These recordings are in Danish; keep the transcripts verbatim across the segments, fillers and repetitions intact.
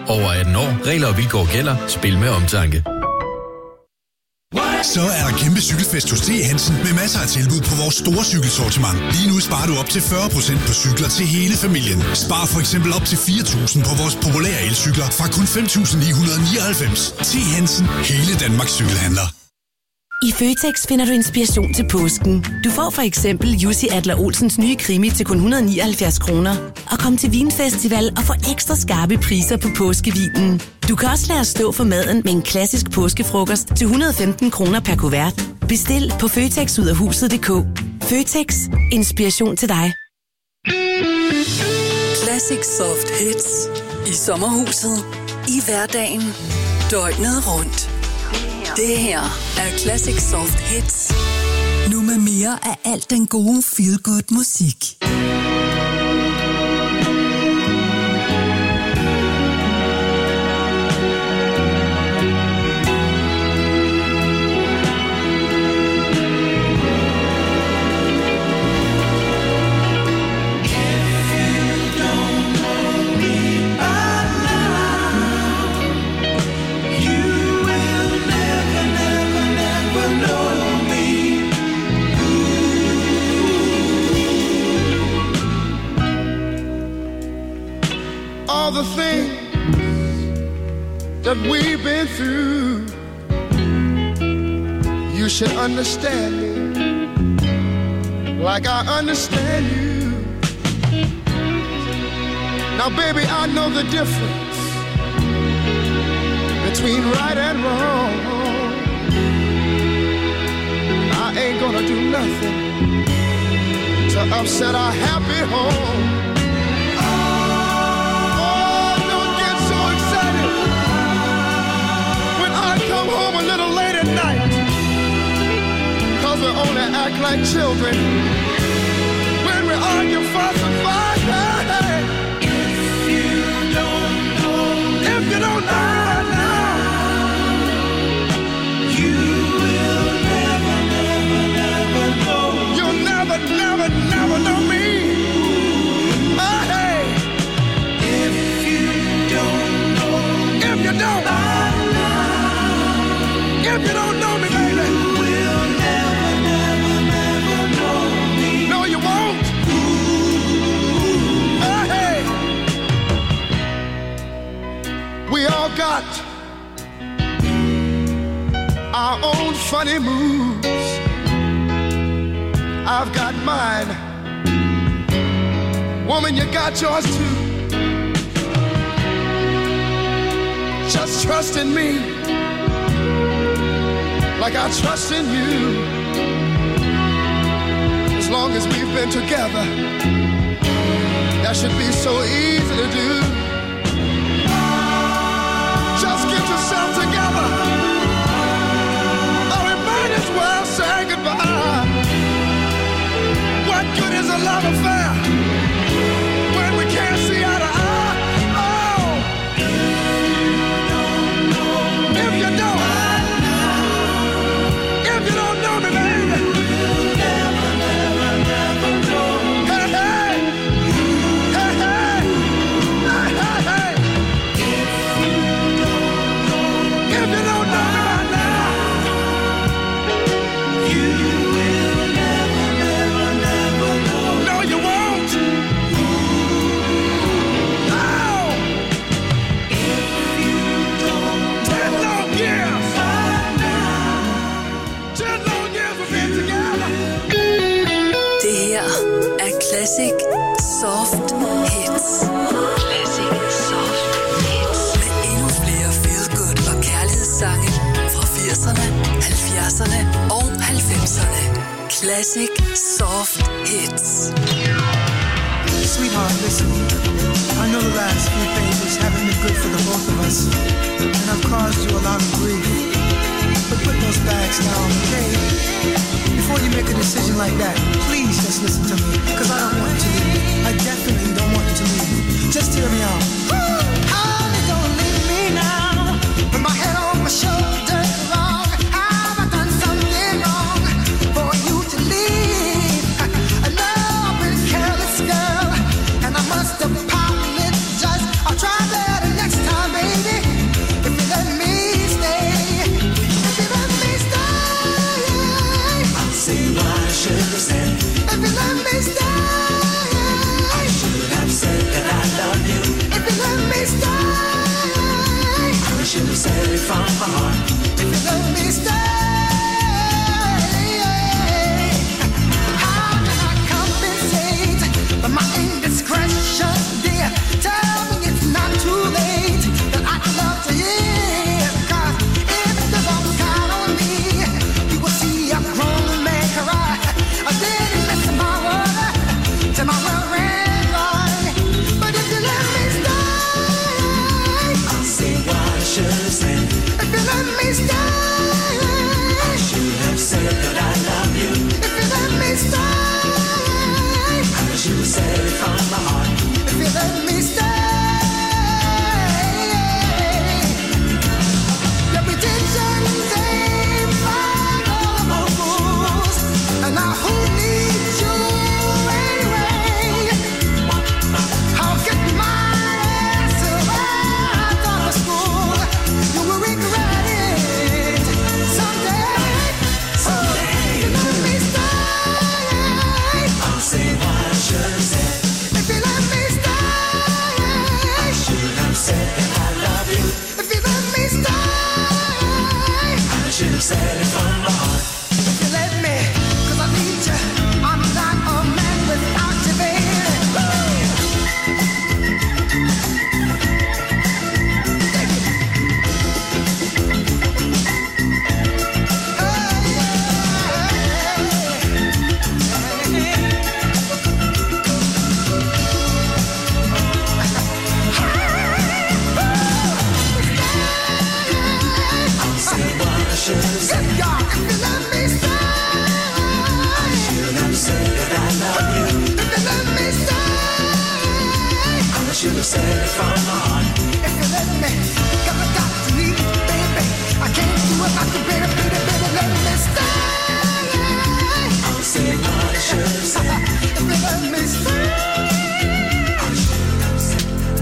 Over atten år. Regler og vilkår gælder. Spil med omtanke. Så er der kæmpe cykelfest hos T. Hansen med masser af tilbud på vores store cykelsortiment. Lige nu sparer du op til fyrre procent på cykler til hele familien. Spar for eksempel op til fire tusind på vores populære elcykler fra kun fem tusind ni hundrede nioghalvfems. T. Hansen, hele Danmarks cykelhandler. I Føtex finder du inspiration til påsken. Du får for eksempel Jussi Adler-Olsens nye krimi til kun et hundrede og nioghalvfjerds kroner. Og kom til Vinfestival og få ekstra skarpe priser på påskevinen. Du kan også lade os stå for maden med en klassisk påskefrokost til et hundrede og femten kroner per kuvert. Bestil på føtex ud af huset punktum d k. Føtex. Inspiration til dig. Classic Soft Hits. I sommerhuset. I hverdagen. Døgnet rundt. Det her er Classic Soft Hits. Nu med mere af alt den gode feel-good musik. All the things that we've been through, you should understand me like I understand you. Now baby, I know the difference between right and wrong. I ain't gonna do nothing to upset our happy home. Come home a little late at night, 'cause we only act like children when we argue, fuss and fight. Hey, hey. If you don't know, if you don't know right now, you will never, never, never know. You'll never, never, never know me. Oh, hey. If you don't know, if you don't know. If you don't know me, baby, you will never, never, never know me. No, you won't. Ooh. Oh, hey. We all got our own funny moves. I've got mine. Woman, you got yours too. Just trust in me like I trust in you. As long as we've been together, that should be so easy to do. Just get yourself together, or we might as well say goodbye. What good is a love affair when we can't see eye to eye? Oh, if you don't, you don't know me, baby. You'll never, never, never know me. Hey, hey. Hey, hey. Hey, hey, hey. If you don't know me, if you don't know me right now, you will never, never, never know. No, you won't. No. If you don't know. Ten long years. Det her er Classic Soft Hits. Classic Soft Hits. Med endnu flere feel-good og kærlighedssange fra firserne, halvfjerdserne og halvfemserne. Classic Soft Hits. Sweetheart, listen. I know the last few pages haven't been good for the both of us, and I've caused you a lot of grief. But put those bags down, okay? Before you make a decision like that, please just listen to me, because I don't want you to leave. I definitely don't want you to leave. Just hear me out. Oh, don't leave me now. Put my head on my shoulder, wrong. Have I done something wrong for you to leave? I know I've been a careless girl, and I must apologize. I'll try better next time, baby. from my heart. If you let me stay, how can I compensate for my indiscretion, dear? Tell me it's not too late, that I'd love to hear. Cause if you don't count on me, you will see a grown man cry. I didn't miss my word to my well ran boy. But if you let me stay, I'll say what I should have said. If you let me stay, I should have said that I love you. If you let me stay, I should have said it from my heart. If you let me stay, your redemption came by all my fools, and now who needs you anyway? I'll get my ass right out of school. You will regret it someday. Someday, you let me stay. I'll say what I should have said. If you let me stay, I should have said that I love you. If you let me stay, I should have said it from my heart. If you let me, cause I need you. I'm not a man without you, baby. I'll say what I should have said. If you let me stay, I should have said that I love you. If you let me stay, I should have said it from my heart. If you let me, cause I got to leave, baby. I can't do it like you, baby, baby, baby, let me stay. I'll say what I should have said. If you let me stay, I should have said.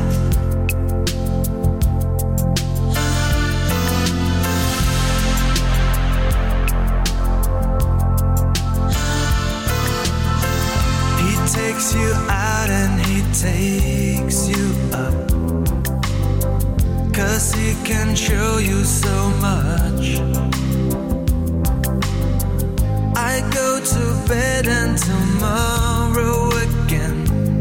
He takes you out and he takes you up, 'cause he can show you so much. I go to bed and tomorrow again.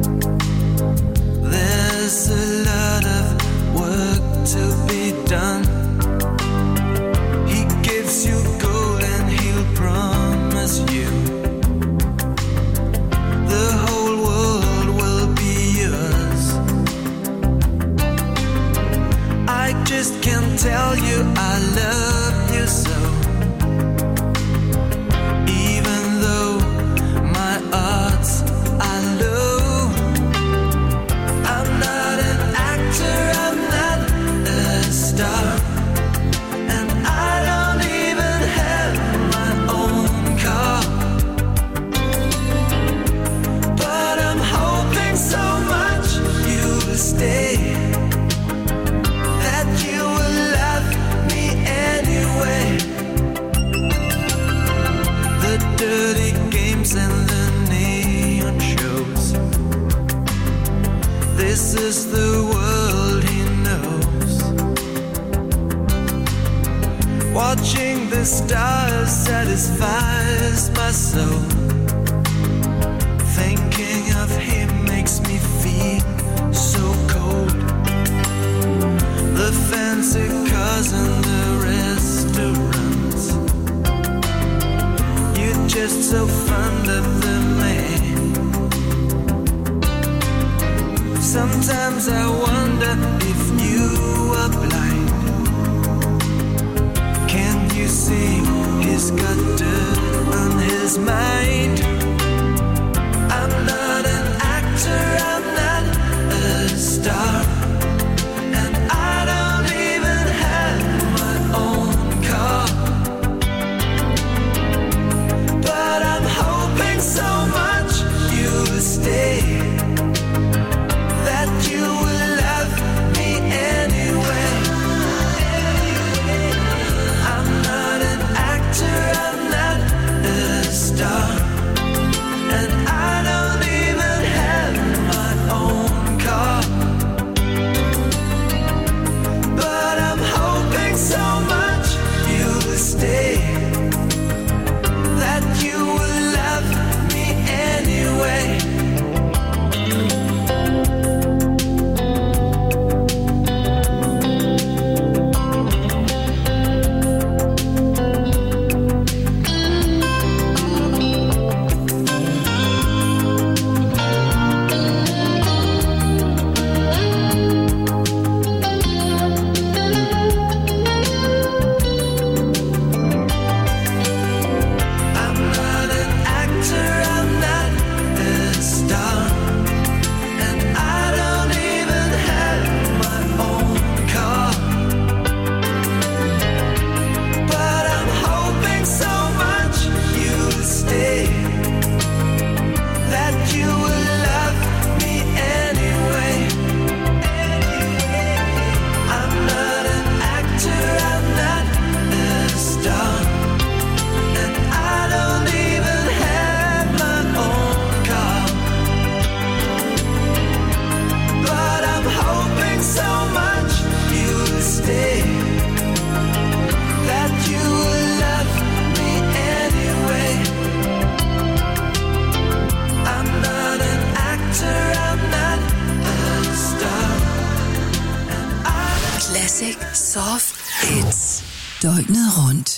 There's a lot of work to be done. He gives you gold and he'll promise you the whole world will be yours. I just can't tell you I love you so, even though my odds are low. I'm not an actor, I'm not a star, and I don't even have my own car. But I'm hoping so much you'll stay, that you will love me anyway. The dirty games and the neon shows, this is the world he knows. Watching the stars satisfies my soul. Thinking of him makes me feel so cold. The fancy cars and the restaurants, you're just so fond of the man. Sometimes I wonder if you are blind. Can you see he's got dirt on his mind? Classic Soft Hits. Døgnet rundt.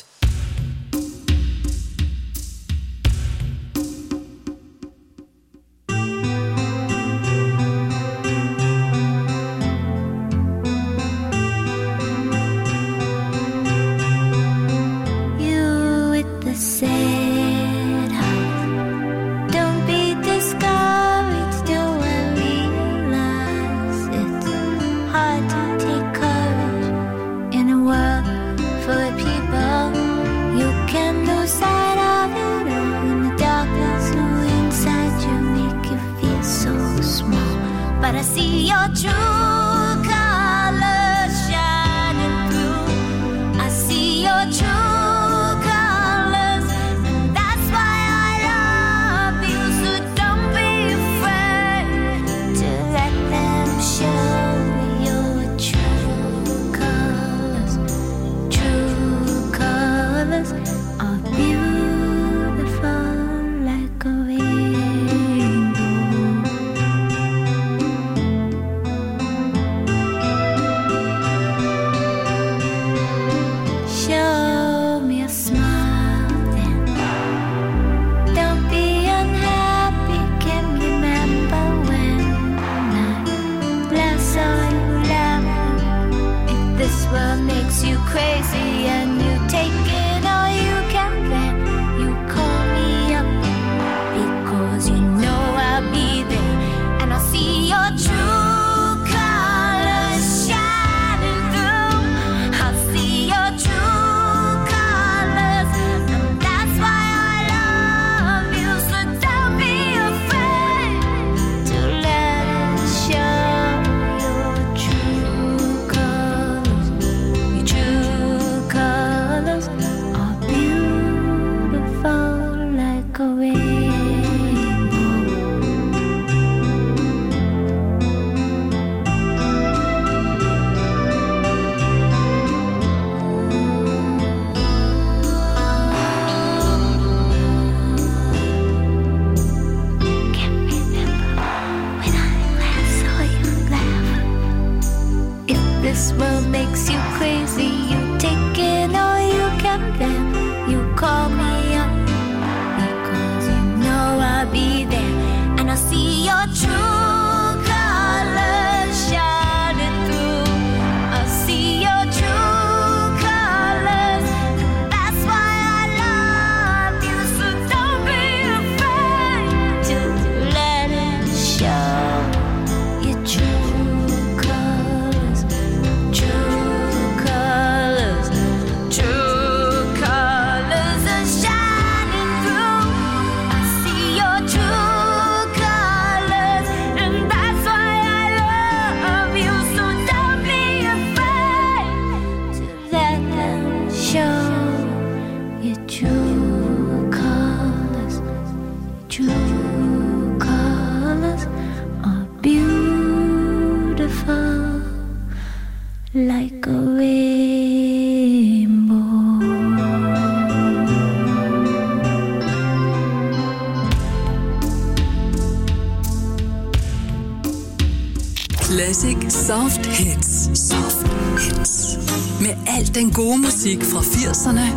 Classic Soft Hits. Soft Hits. Med al den gode musik fra firserne,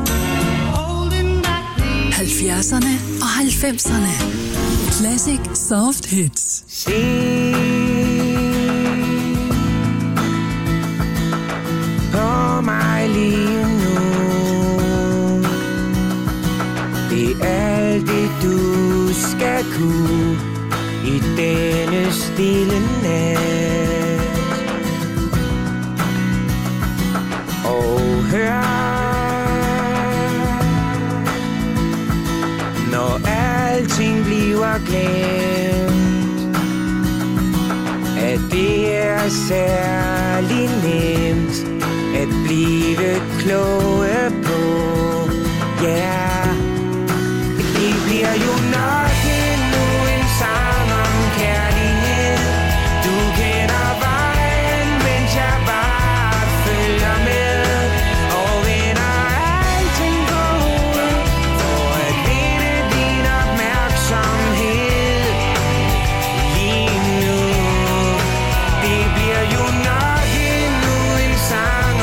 halvfjerdserne og halvfemserne. Classic Soft Hits. Se på mig lige nu. Det er alt det du skal kunne i denne stille nat. Og hør, når alting bliver glemt, at det er særlig nemt at blive kloge på. Ja, yeah. Det bliver jo nok endnu en sang om kærlighed. Du kender vejen, mens jeg bare følger med. Og vender alting på hovedet for at vinde din opmærksomhed. Lige nu, det bliver jo nok endnu en sang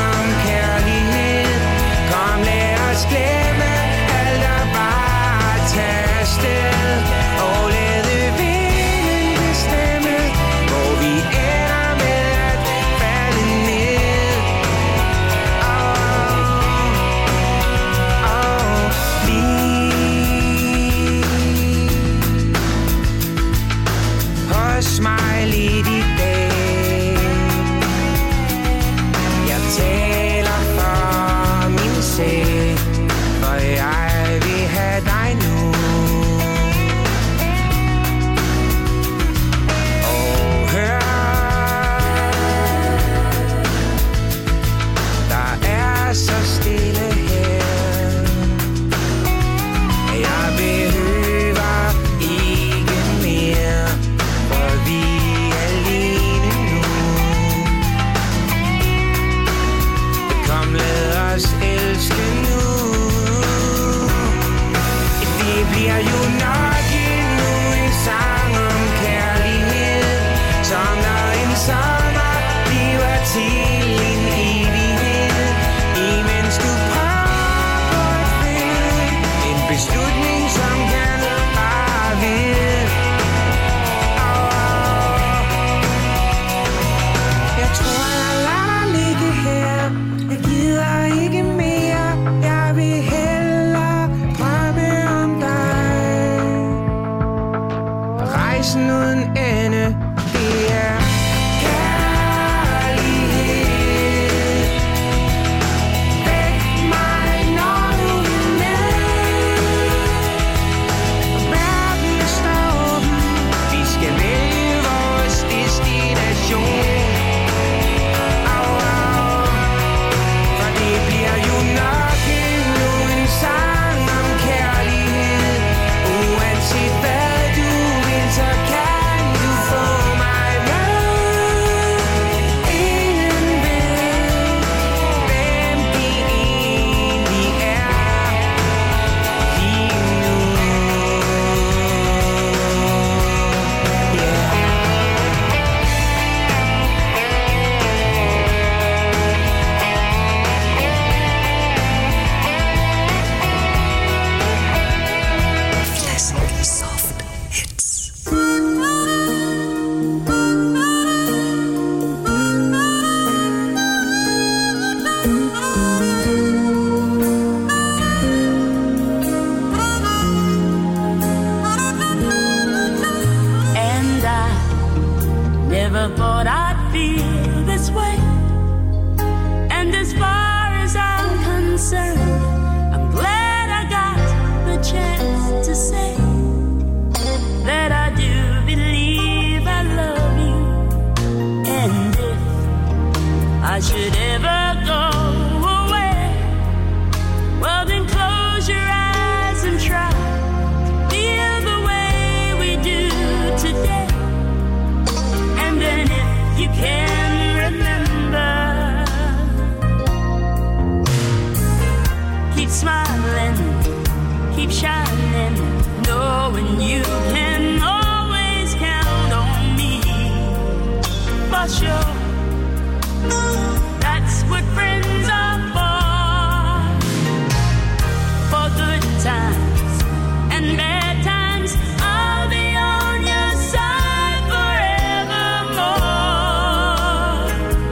ever go away, well then close your eyes and try to feel the way we do today. And then if you can remember, keep smiling, keep shining, knowing you can always count on me. For sure, that's what friends are for. For good times and bad times, I'll be on your side forevermore.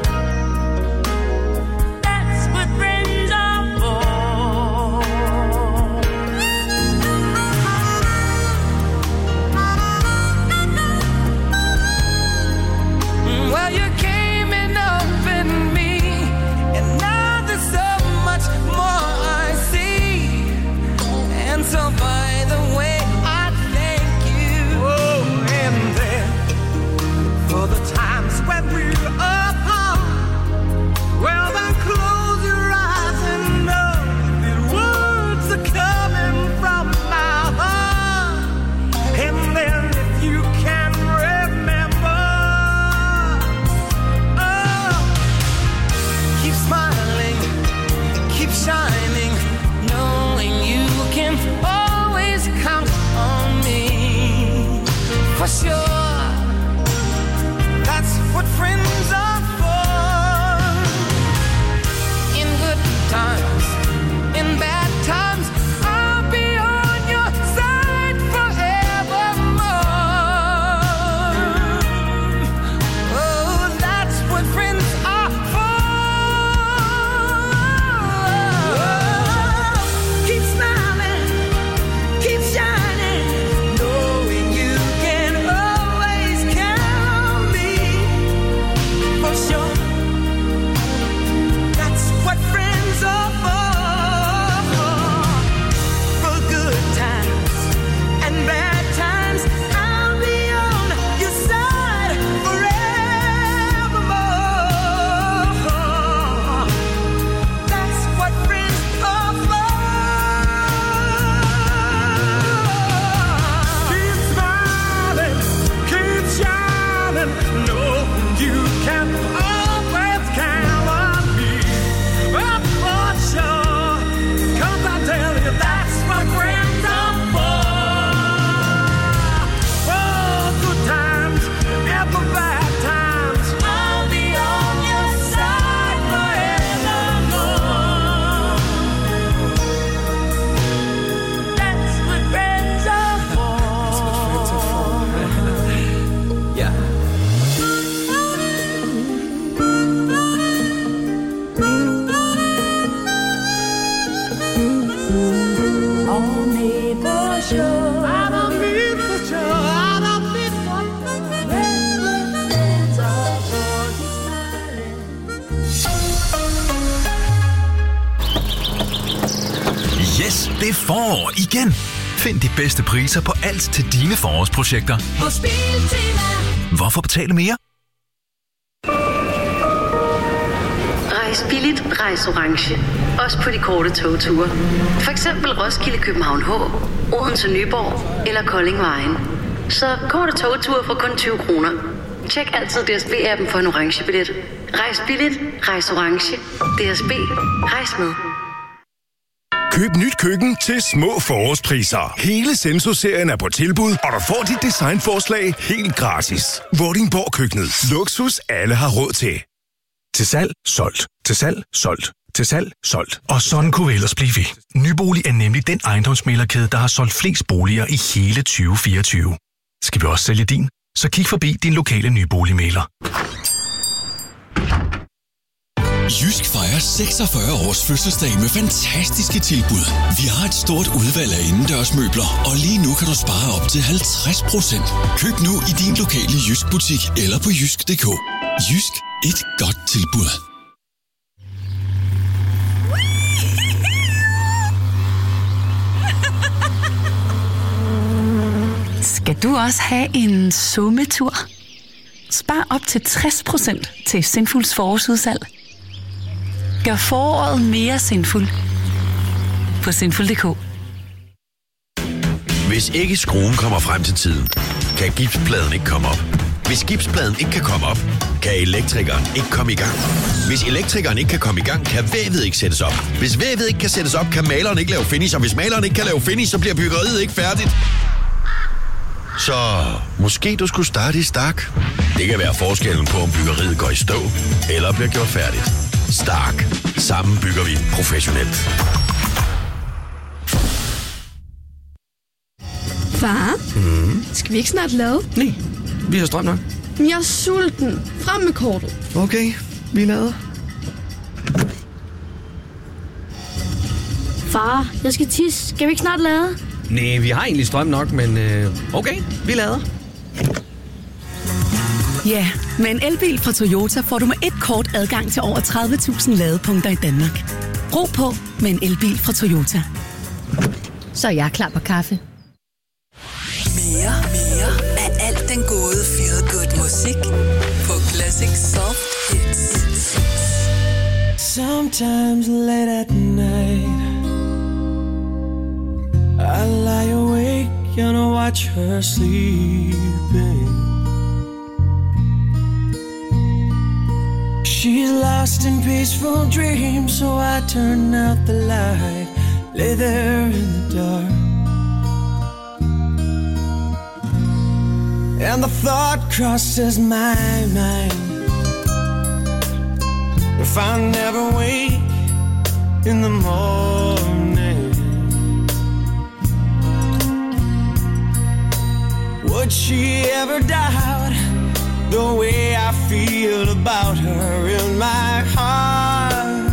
That's what friends are for. Well, you came and opened me, and now there's so much more I see. And so, by the way, I thank you. Oh, and then for the times when we're apart, well, then close your eyes and know that words are coming from my heart. And then if you can remember, oh, keep smiling, keep shining, knowing you can always count on me. For sure, that's what friends are for. In good times, in bad times, I'll be on your side forevermore. Oh, that's what friends are for. Keep smiling, keep shining, knowing you can always count me. For sure, that's what friends are for. For good times and bad times, I'll be on your side forevermore. That's what friends are for. Keep smiling, keep shining, knowing you can always count on me. Oh, for sure, 'cause I tell you that's what friends are for. For good times and for bad times, I'll be on your side forevermore. That's what friends are for. Yeah. All neighbors show. I don't need the show, I don't need one. That's what friends are for. Keep smiling. Yes, det er forår igen. Find de bedste priser på alt til dine forårsprojekter. Hos Biltema. Hvorfor betale mere? Rejs billigt, rejs orange. Også på de korte togture. For eksempel Roskilde, København H, Odense, Nyborg eller Kolding Vejen. Så korte togture for kun tyve kroner. Tjek altid D S B-appen for en orange billet. Rejs billigt, rejs orange. D S B, rejs med. Køb nyt køkken til små forårspriser. Hele Senso-serien er på tilbud, og du får dit designforslag helt gratis. Vordingborg Køkkenet. Luksus alle har råd til. Til salg, solgt. Til salg, solgt. Til salg, solgt. Og sådan kunne vi ellers blive ved. Nybolig er nemlig den ejendomsmæglerkæde, der har solgt flest boliger i hele tyve fireogtyve. Skal vi også sælge din? Så kig forbi din lokale nyboligmægler. Jysk fejrer seksogfyrre års fødselsdag med fantastiske tilbud. Vi har et stort udvalg af indendørsmøbler, og lige nu kan du spare op til halvtreds procent. Køb nu i din lokale Jysk butik eller på jysk punktum d k. Jysk, et godt tilbud. Skal du også have en summetur? Spar op til tres procent til Sinfuls forårsudsalg. Gør foråret mere sinful på sinful punktum d k. Hvis ikke skruen kommer frem til tiden, kan gipspladen ikke komme op. Hvis gipspladen ikke kan komme op, kan elektrikeren ikke komme i gang. Hvis elektrikeren ikke kan komme i gang, kan vævet ikke sættes op. Hvis vævet ikke kan sættes op, kan maleren ikke lave finish. Og hvis maleren ikke kan lave finish, så bliver byggeriet ikke færdigt. Så måske du skulle starte i Stark. Det kan være forskellen på, om byggeriet går i stå eller bliver gjort færdigt. Stark. Sammen bygger vi professionelt. Far, Mm. skal vi ikke snart lade? Nej, vi har strøm nok. Men jeg er sulten. Frem med kortet. Okay, vi lader. Far, jeg skal tisse. Skal vi ikke snart lade? Nej, vi har egentlig strøm nok, men øh, okay, vi lader. Ja, med en elbil fra Toyota får du med et kort adgang til over tredive tusind ladepunkter i Danmark. Brug på med en elbil fra Toyota. Så er jeg klar på kaffe. Mere, mere af alt den gode feel-good musik på Classic Soft Hits. Sometimes late at night I lie awake and I watch her sleeping. She's lost in peaceful dreams, so I turn out the light, lay there in the dark. And the thought crosses my mind, if I never wake in the morning, would she ever doubt the way I feel about her in my heart?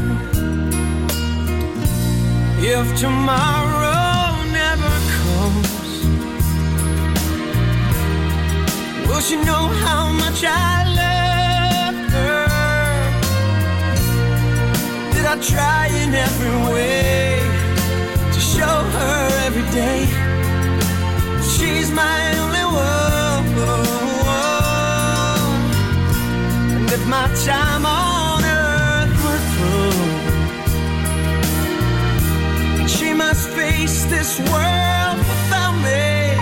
If tomorrow never comes, will she know how much I love her? Did I try in every way to show her every day she's my only one? And if my time on earth were through, she must face this world without me.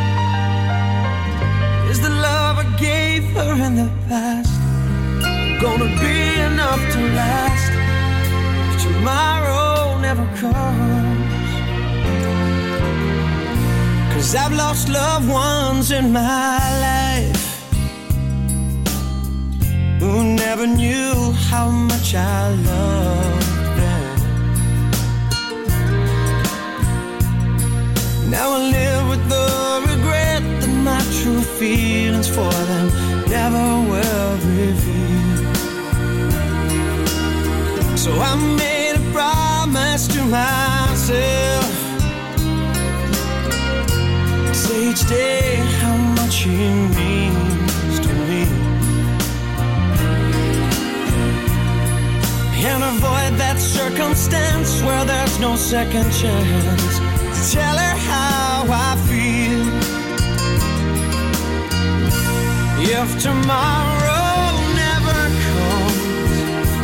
Is the love I gave her in the past gonna be enough to last if tomorrow never comes? 'Cause I've lost loved ones in my life who never knew how much I loved them. Now I live with the regret that my true feelings for them never will reveal. So I made a promise to myself, say each day how much he means to me, and avoid that circumstance where there's no second chance to tell her how I feel. If tomorrow never comes,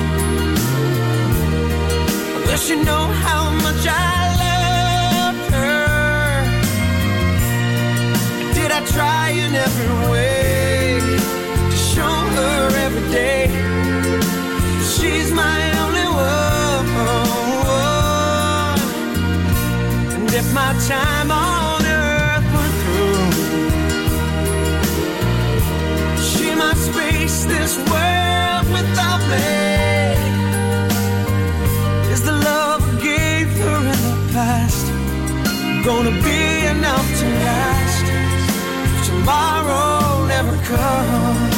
will she know how much I love her? Did I try in every way to show her every day she's my only one? And if my time on earth were through, she must face this world without me. Is the love I gave her in the past gonna be enough to last if tomorrow never comes?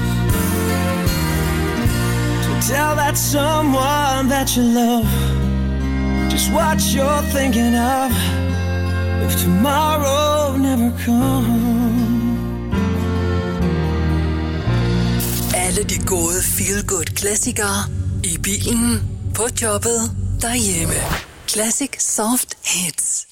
Tell that someone that you love just what you're thinking of if tomorrow never comes. Alle de gode feel-good klassikere i bilen, på jobbet, derhjemme. Classic Soft Hits.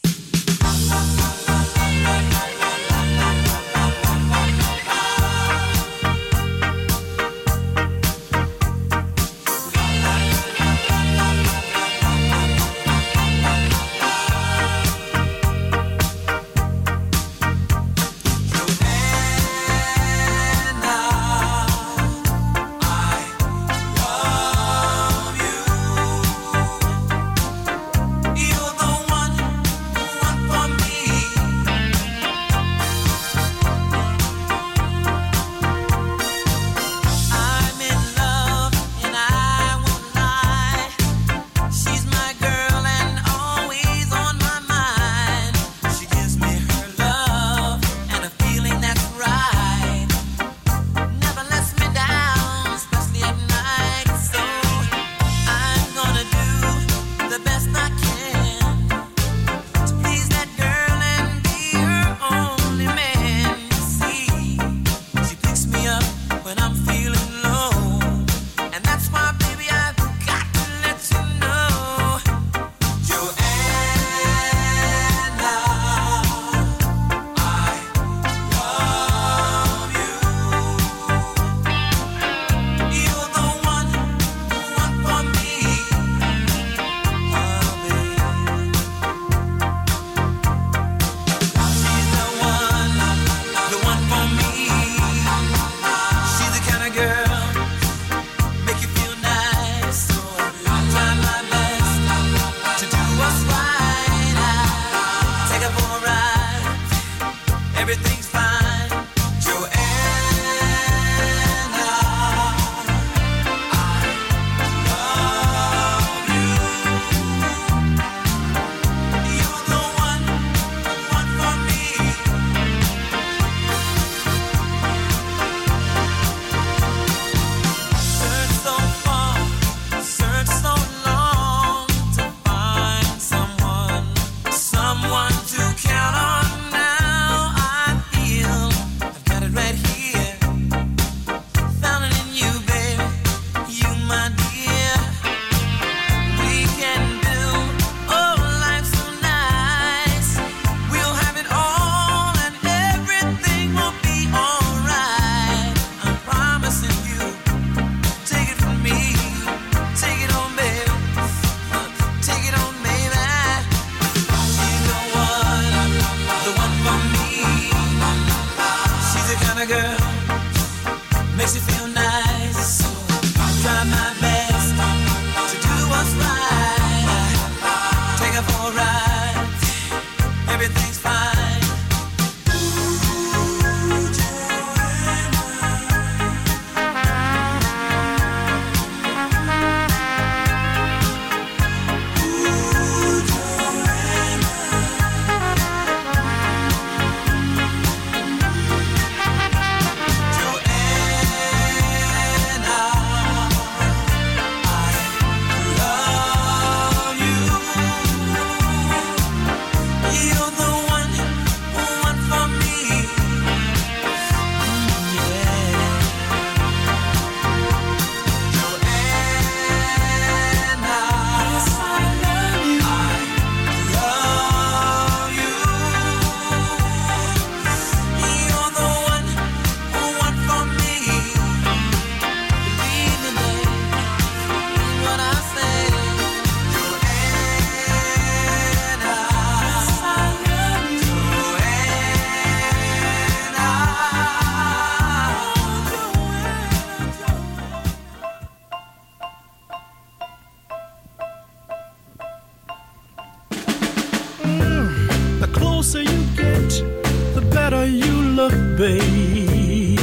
closer you get, the better you look, baby.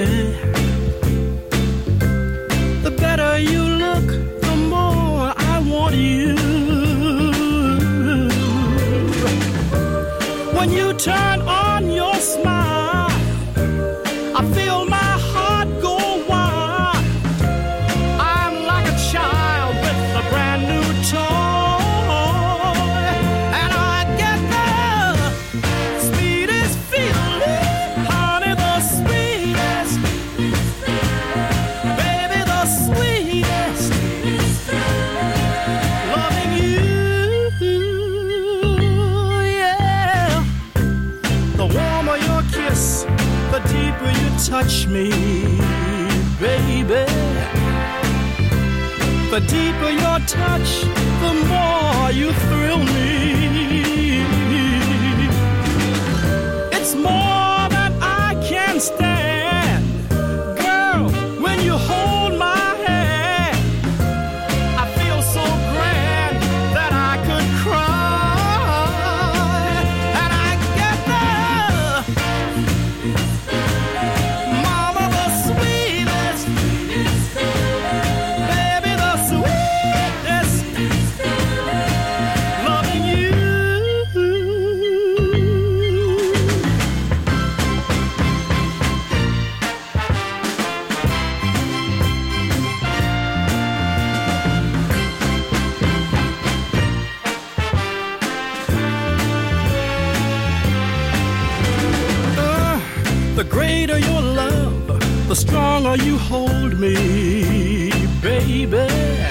The better you look, the more I want you. When you turn on your smile, I feel my heart go wild. I'm like a child with a brand new toy, and I get the sweetest feeling, honey, the sweetest, baby, the sweetest, loving you, yeah. The warmer your kiss, the deeper you touch me, baby. The deeper your touch, the more you thrill me. It's more than I can stand. Girl, when you hold my hand, I feel so grand that I could cry. And I get the mama, the sweetest, baby, the sweetest, loving you. Uh, the greater your love, the stronger you hold me, baby.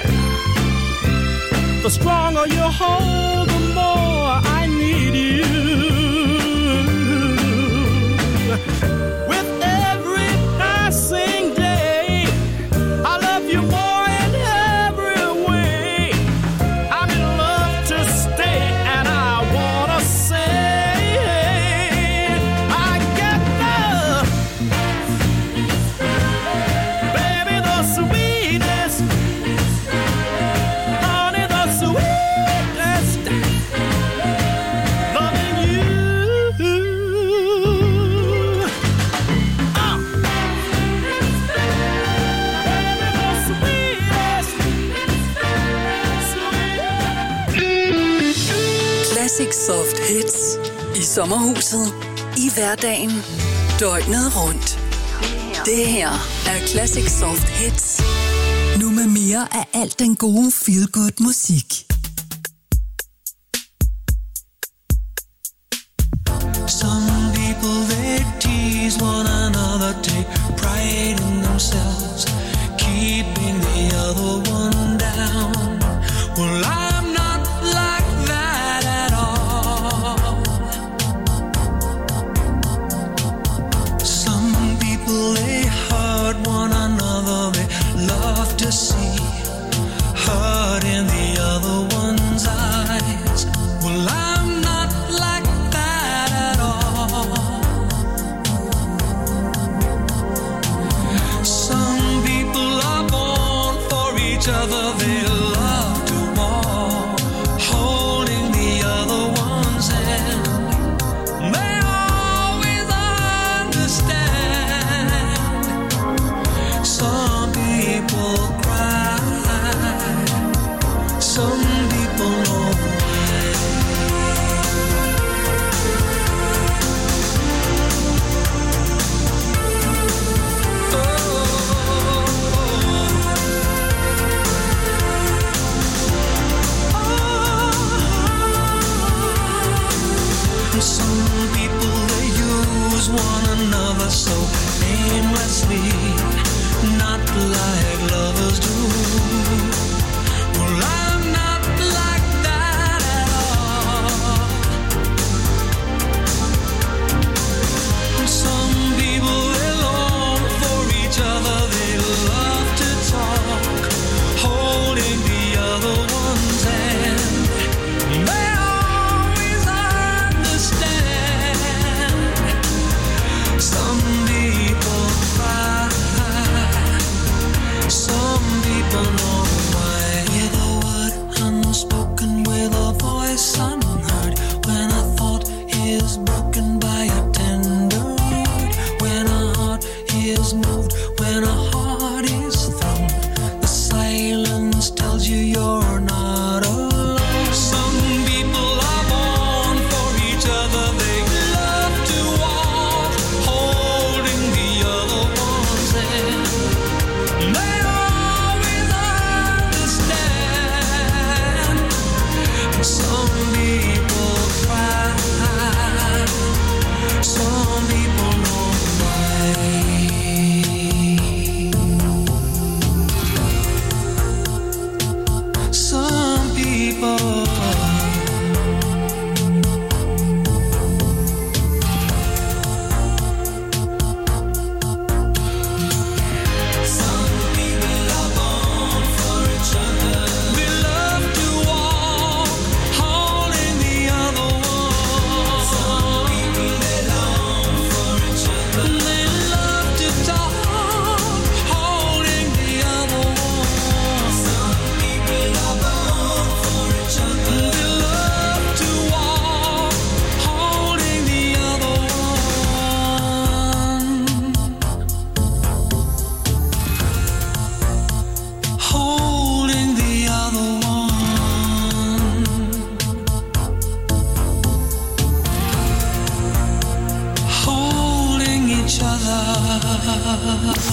The stronger you hold, the more I need you. With every passing day, I love you more in every way. I'm in love to stay, and I wanna say, I get the baby, the sweetest, honey, the sweetest, loving you. Ah. Baby, the sweetest, sweetest. Classic Soft Hits i sommerhuset, i hverdagen, døgnet rundt. Det her er Classic Soft Hits. Nu med mere af alt den gode feel-good musik. Some people, they tease one another, take pride in themselves, keeping the other one down. Well, I'm not like that at all. Some people, they hurt one another, they love to see hurt in the other one.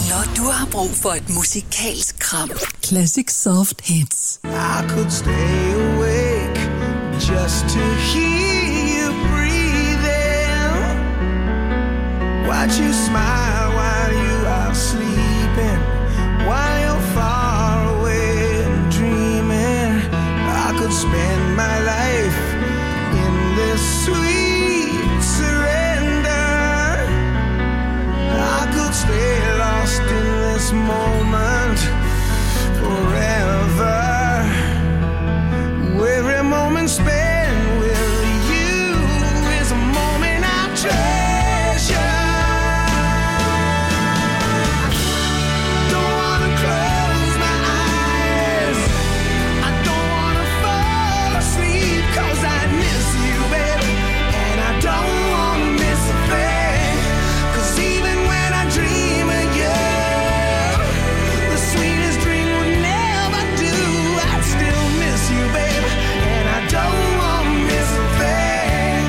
Når du har brug for et musikalsk kram. Classic Soft Hits. I could stay awake just to hear you breathing. Watch you smile while you are sleeping, while you're far away and dreaming. I could spend my life in this sweet surrender. I could stay lost in this moment forever. Every moment spent with you is a moment I treasure. Don't wanna close my eyes, I don't wanna fall asleep, 'cause I miss you, baby, and I don't wanna miss a thing. 'Cause even when I dream of you, the sweetest dream would never do. I'd still miss you, baby, and I don't wanna miss a thing.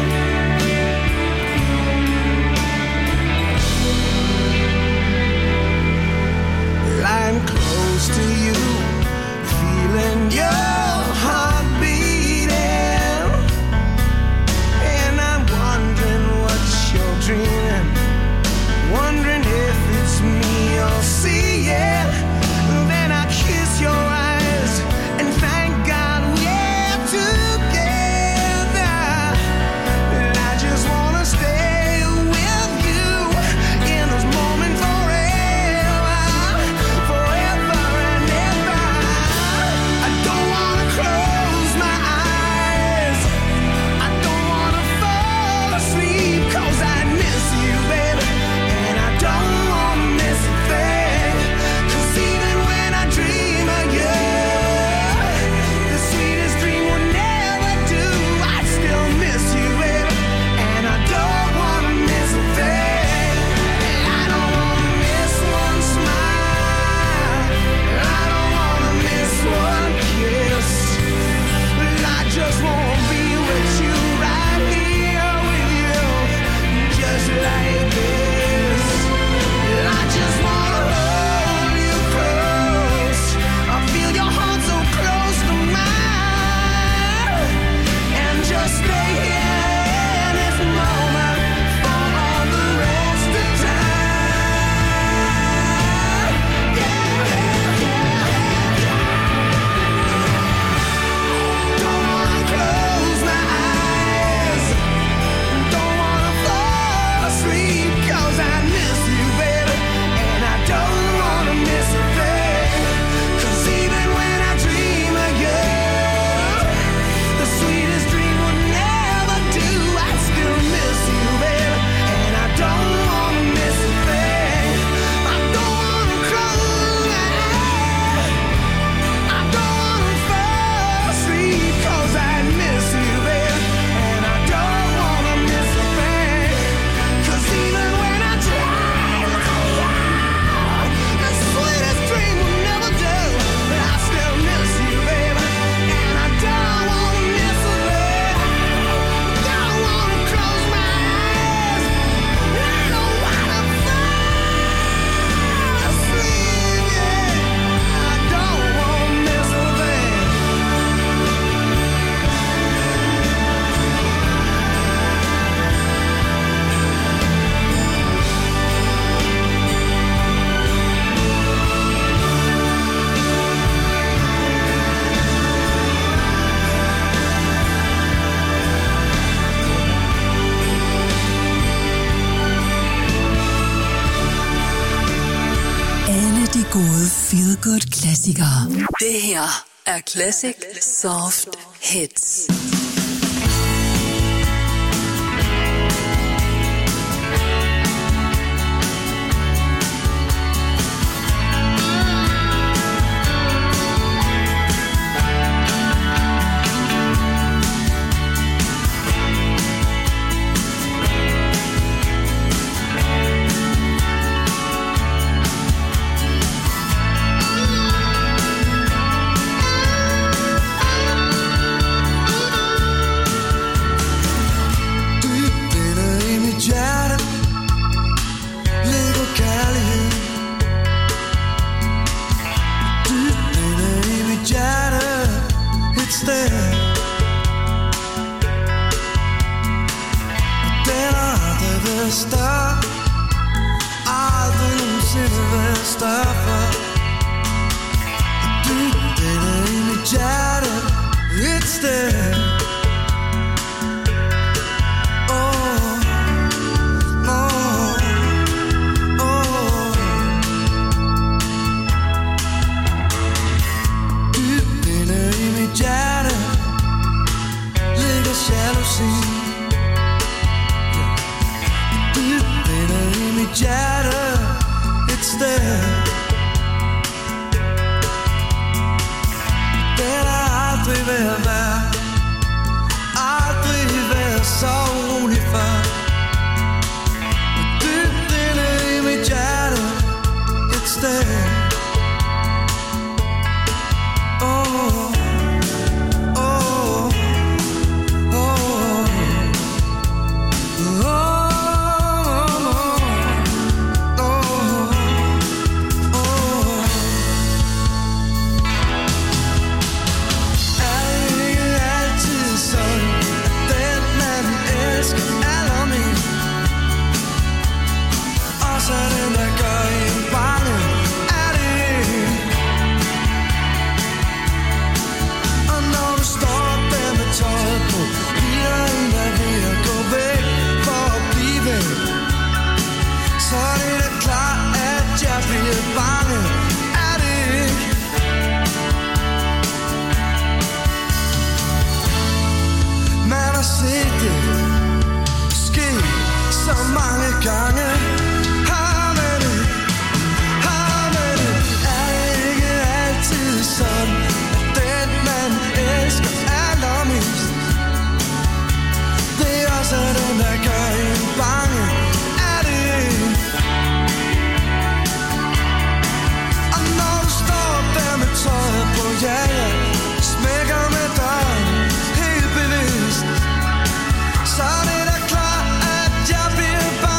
Lying close to you, feeling your heart beating, and I'm wondering what you're dreaming, wondering if it's me you're seeing. Then I kiss your eyes and thank God we're together. And I just wanna stay with you in this moment forever, forever and ever. I don't wanna close my eyes, I don't wanna fall asleep, 'cause I miss you, baby, and I don't wanna miss a thing. 'Cause even when I dream of you, the sweetest dream would never do. I'd still miss you, baby, and I don't wanna miss a thing. I don't wanna miss one smile, I don't wanna miss one kiss, but I just wanna be with you, right here with you, just like this. I just wanna hold you close, I feel your heart so close to mine, and just stay here in this moment for all the rest of time. Don't wanna close my eyes, don't wanna fall asleep, 'cause I miss you, baby, and I don't wanna miss a thing. 'Cause even when I dream of you, the sweetest dream would never do. I'd still miss you, baby, and I don't wanna miss a thing. I don't wanna close my eyes, I don't wanna fall asleep, 'cause I miss you, baby, and I don't wanna miss a thing. 'Cause even when I dream of you, the sweetest dream will never do. But I still miss you, baby, and I don't wanna miss a thing. Don't wanna close my eyes, I don't wanna fall asleep, yeah. I don't wanna miss a thing. Alle de gode feel-good-klassikere. Det her er Classic Soft Hits. I instead. Den aldrig vil stoppe, aldrig nogensinde vil stoppe. Du binder i mit hjerte et sted. Hjerte et sted. Den har aldrig været værd, aldrig været så rolig før. Dybt inde i mit hjerte et sted. Oh. Gange har man det, har man det. Er det ikke altid sådan, at den man elsker allermest, det er også den der gør en bange. Er det ikke? Og når du står der med tøjet på, ja ja, smækker med døren helt bevidst, så er det da klart, at jeg bliver bange.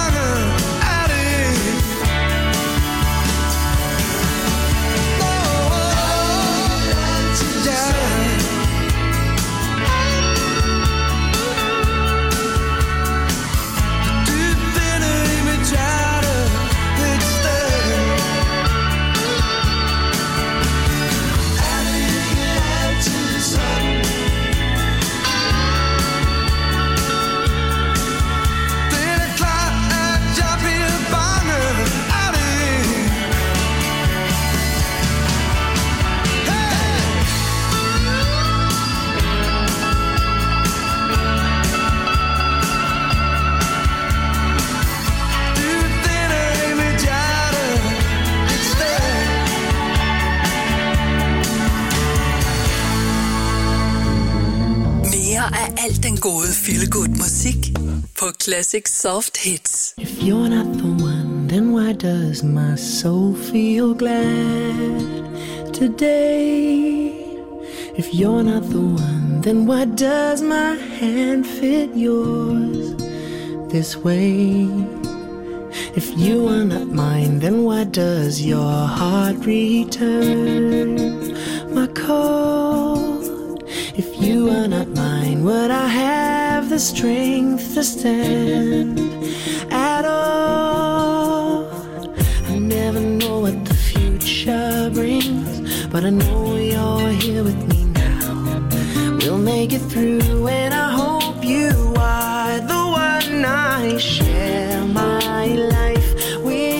Al den gode feel-good musik på Classic Soft Hits. If you're not the one, then why does my soul feel glad today? If you're not the one, then why does my hand fit yours this way? If you are not mine, then why does your heart return my call? If you are not mine, would I have the strength to stand at all? I never know what the future brings, but I know you're here with me now. We'll make it through, and I hope you are the one I share my life with.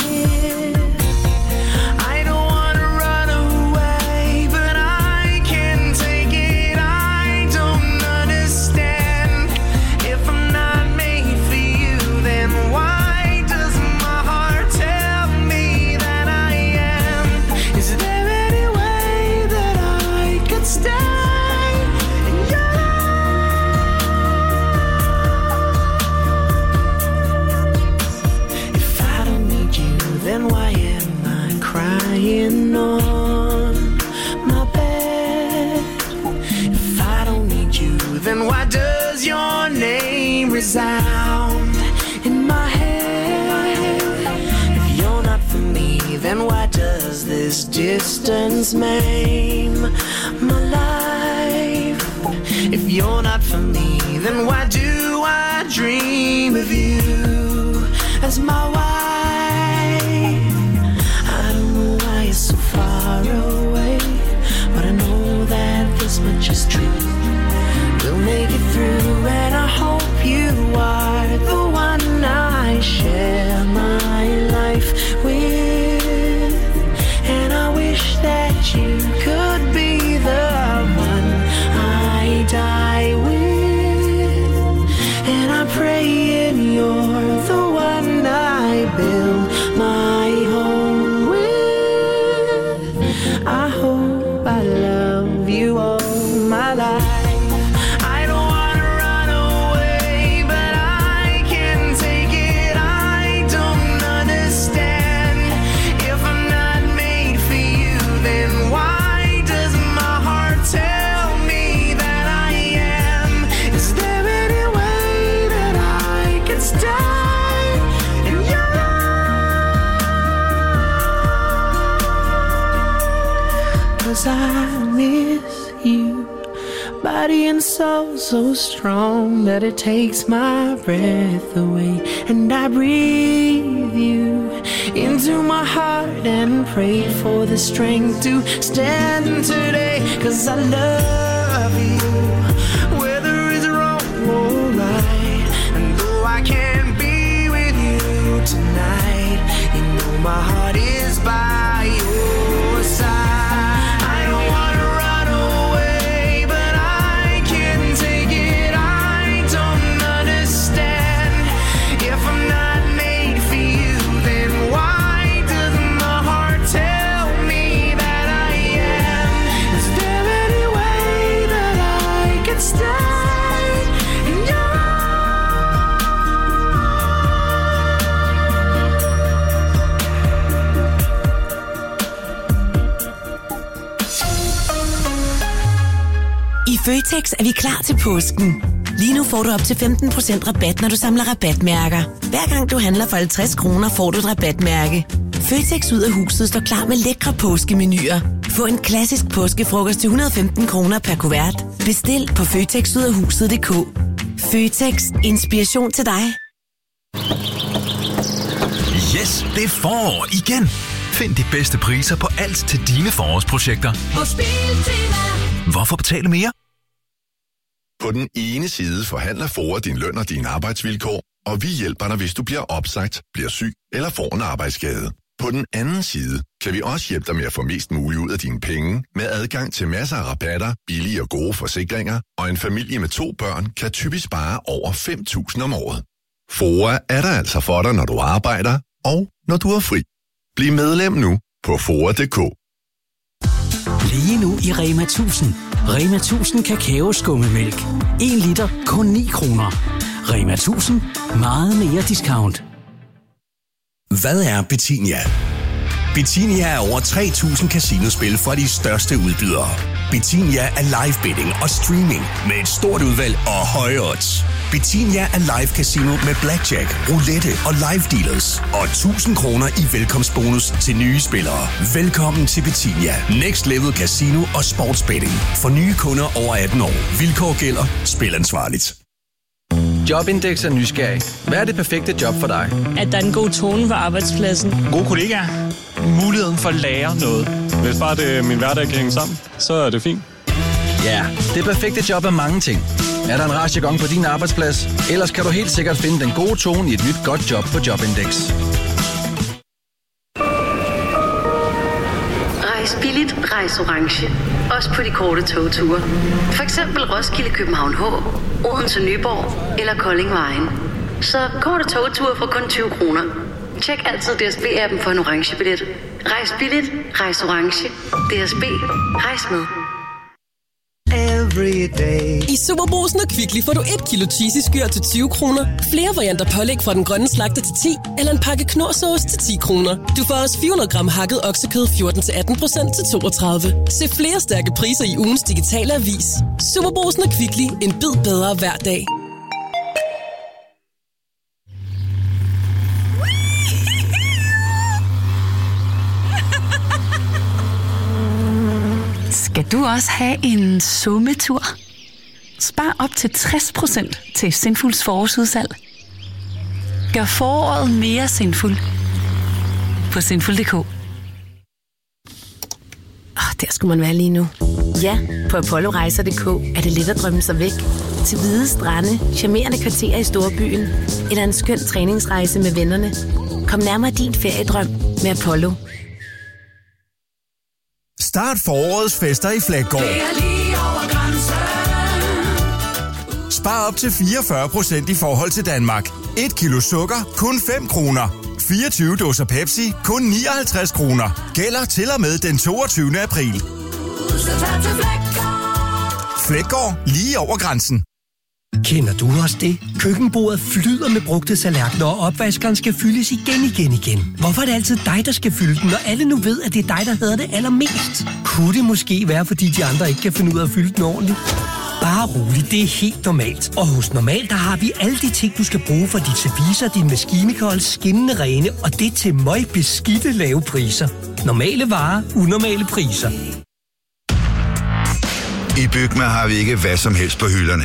Crying on my bed. If I don't need you, then why does your name resound in my head? If you're not for me, then why does this distance maim my life? you're not for me, then why do I dream of you as my wife? I don't know why you're so far away, but I know that this much is true. We'll make it through, and I hope you are the one I share my life with. And I wish that you could be the one I die with. And I pray and you're the one I build my home with. I hope I love you all my life. I miss you, body and soul so strong that it takes my breath away. And I breathe you into my heart and pray for the strength to stand today. Cause I love you, whether it's wrong or right. And though I can't be with you tonight, you know my heart is by your side. I Føtex er vi klar til påsken. Lige nu får du op til femten procent rabat, når du samler rabatmærker. Hver gang du handler for halvtreds kroner, får du et rabatmærke. Føtex ud af huset står klar med lækre påskemenuer. Få en klassisk påskefrokost til et hundrede og femten kroner per kuvert. Bestil på føtex ud af huset punktum d k. Føtex. Inspiration til dig. Yes, det er forår igen. Find de bedste priser på alt til dine forårsprojekter. Hos Biltema. Hvorfor betale mere? På den ene side forhandler Fora din løn og dine arbejdsvilkår, og vi hjælper dig, hvis du bliver opsagt, bliver syg eller får en arbejdsskade. På den anden side kan vi også hjælpe dig med at få mest muligt ud af dine penge, med adgang til masser af rabatter, billige og gode forsikringer, og en familie med to børn kan typisk spare over fem tusind om året. Fora er der altså for dig, når du arbejder, og når du er fri. Bliv medlem nu på fora punktum d k. Lige nu i Rema tusind. Rema tusind kakaoskummemælk. en liter kun ni kroner. Rema tusind. Meget mere discount. Hvad er Betinia? Betinia er over tre tusind casinospil fra de største udbydere. Betinia er live betting og streaming med et stort udvalg og høje odds. Betinia er live casino med blackjack, roulette og live dealers. Og tusind kroner i velkomstbonus til nye spillere. Velkommen til Betinia. Next Level Casino og Sportsbetting. For nye kunder over atten år. Vilkår gælder. Spil ansvarligt. Jobindex er nysgerrig. Hvad er det perfekte job for dig? At der er en god tone på arbejdspladsen. Gode kollegaer. Muligheden for at lære noget. Hvis bare det, min hverdag kan hænge sammen, så er det fint. Ja, det perfekte job er mange ting. Er der en rar jargon på din arbejdsplads? Ellers kan du helt sikkert finde den gode tone i et nyt godt job på Jobindex. Rejs billigt, rejs orange. Også på de korte togture. For eksempel Roskilde, København H, Odense, Nyborg eller Kolding Vejen. Så korte togture for kun tyve kroner. Tjek altid D S B-appen for en orange billet. Rejs billigt, rejs orange. D S B. Rejs med. I Superbrugsen og Kvickly får du et kilo cheesy skyr til tyve kroner, flere varianter pålæg fra den grønne slagter til ti, eller en pakke knorrsauce til ti kroner. Du får også fire hundrede gram hakket oksekød fjorten til atten procent til toogtredive. Se flere stærke priser i ugens digitale avis. Superbrugsen og Kvickly. En bid bedre hver dag. Skal du også have en summetur? Spar op til tres procent til Sinfuls forårsudsalg. Gør foråret mere sinful på sinful punktum d k. Oh, der skulle man være lige nu. Ja, på apollorejser punktum d k er det let at drømme sig væk. Til hvide strande, charmerende kvarterer i storbyen, eller en skøn træningsrejse med vennerne. Kom nærmere din feriedrøm med Apollo. Start forårets fester i Flækgaard. Spar op til fireogfyrre procent i forhold til Danmark. Et kilo sukker, kun fem kroner. fireogtyve dåser Pepsi, kun nioghalvtreds kroner. Gælder til og med den toogtyvende april. Flækgaard, lige over grænsen. Kender du også det? Køkkenbordet flyder med brugte tallerkener, og opvaskeren skal fyldes igen, igen, igen. Hvorfor er det altid dig, der skal fylde den, når alle nu ved, at det er dig, der hedder det allermest? Kunne det måske være, fordi de andre ikke kan finde ud af at fylde den ordentligt? Bare roligt, det er helt normalt. Og hos Normal, der har vi alle de ting, du skal bruge for dit service og din maskinikold, skinnende rene, og det til møg beskidte lave priser. Normale varer, unormale priser. I Bygma har vi ikke hvad som helst på hylderne.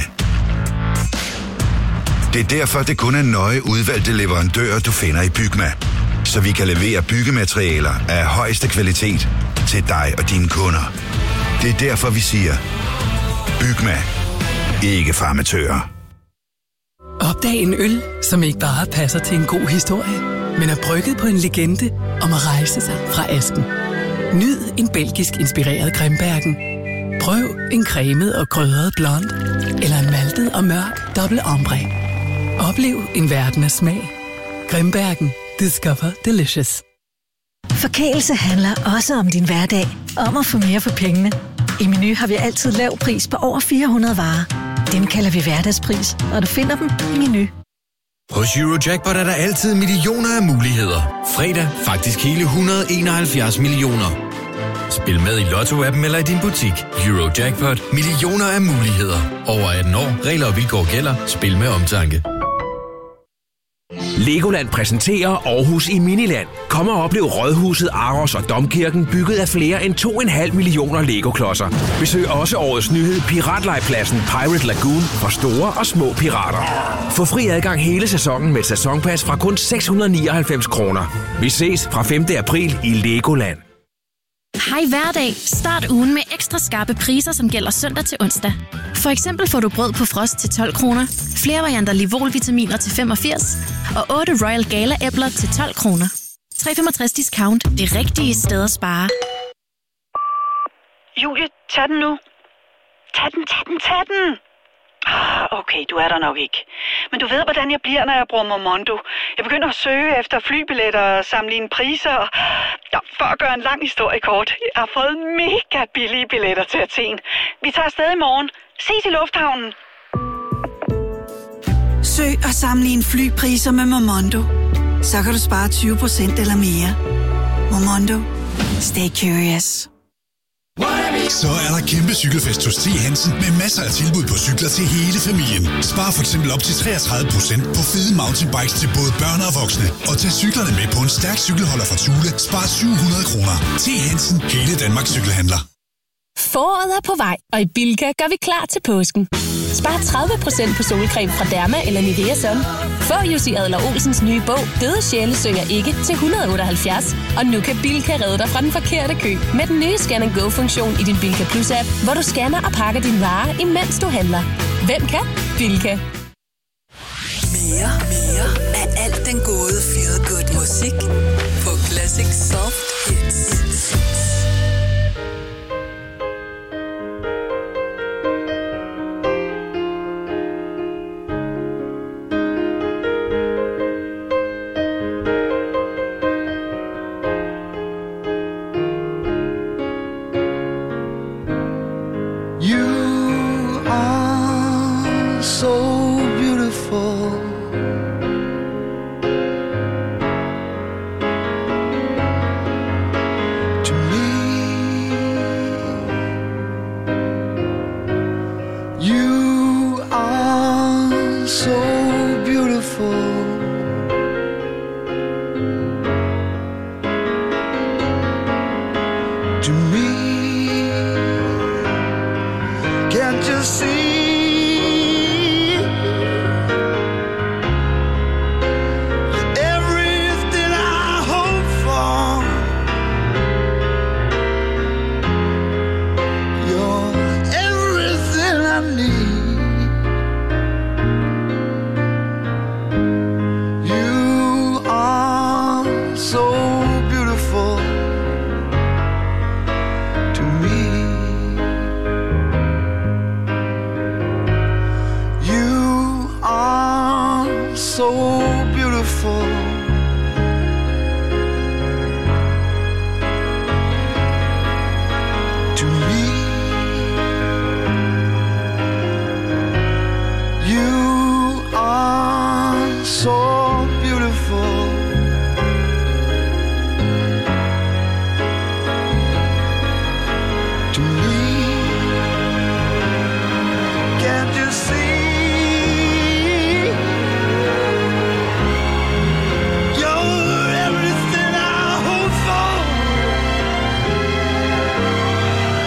Det er derfor, det kun er nøje udvalgte leverandører, du finder i Bygma. Så vi kan levere byggematerialer af højeste kvalitet til dig og dine kunder. Det er derfor, vi siger, Bygma. Ikke farmatører. Opdag en øl, som ikke bare passer til en god historie, men er brygget på en legende om at rejse sig fra asken. Nyd en belgisk inspireret Grimbergen. Prøv en cremet og krydret blond, eller en maltet og mørk dobbelt ombre. Oplev en verden af smag. Grimbergen. Discover delicious. Forkælelse handler også om din hverdag. Om at få mere for pengene. I Meny har vi altid lav pris på over fire hundrede varer. Dem kalder vi hverdagspris, og du finder dem i Meny. Hos Eurojackpot er der altid millioner af muligheder. Fredag faktisk hele et hundrede og enoghalvfjerds millioner. Spil med i Lotto-appen eller i din butik. Eurojackpot. Millioner af muligheder. Over atten år. Regler og vilkår gælder. Spil med omtanke. Legoland præsenterer Aarhus i Miniland. Kom og oplev Rådhuset, Aros og Domkirken bygget af flere end to komma fem millioner Lego-klodser. Besøg også årets nyhed Piratlejpladsen Pirate Lagoon for store og små pirater. Få fri adgang hele sæsonen med sæsonpas fra kun seks hundrede nioghalvfems kroner. Vi ses fra femte april i Legoland. Hej hverdag. Start ugen med ekstra skarpe priser, som gælder søndag til onsdag. For eksempel får du brød på frost til tolv kroner, flere varianter Livol-vitaminer til femogfirs og otte Royal Gala-æbler til tolv kroner. tre komma femogtres discount. Det rigtige sted at spare. Julie, tag den nu. Tag den, tag den, tag den. Okay, du er der nok ikke. Men du ved, hvordan jeg bliver, når jeg bruger Momondo. Jeg begynder at søge efter flybilletter og sammenligne priser. Nå, for at gøre en lang historie kort. Jeg har fået mega billige billetter til Athen. Vi tager afsted i morgen. Ses i lufthavnen. Søg og sammenligne flypriser med Momondo. Så kan du spare tyve procent eller mere. Momondo. Stay curious. Så er der kæmpe cykelfest hos T. Hansen med masser af tilbud på cykler til hele familien. Spar for eksempel op til treogtredive procent på fede mountainbikes til både børn og voksne. Og tag cyklerne med på en stærk cykelholder fra Thule. Spar syv hundrede kroner. T. Hansen. Hele Danmarks cykelhandler. Foråret er på vej, og i Bilka gør vi klar til påsken. Spar tredive procent på solcreme fra Derma eller Nivea Sun. Få Jussi Adler-Olsens nye bog, Døde sjæle synger ikke, til et hundrede og otteoghalvfjerds. Og nu kan Bilka redde dig fra den forkerte kø med den nye Scan and Go-funktion i din Bilka Plus-app, hvor du scanner og pakker dine varer, imens du handler. Hvem kan? Bilka. Mere, mere af alt den gode feel good musik på Classic Soft Hits. Can't you see me.